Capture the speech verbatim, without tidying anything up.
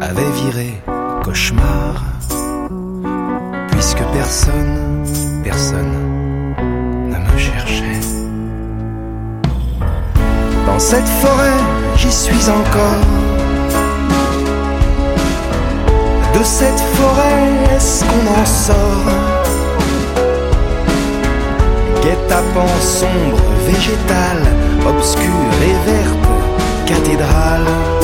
avait viré cauchemar, puisque personne, personne ne me cherchait. Dans cette forêt, j'y suis encore. De cette forêt, est-ce qu'on en sort? Guet-apens sombre, végétal, obscure et verte, cathédrale.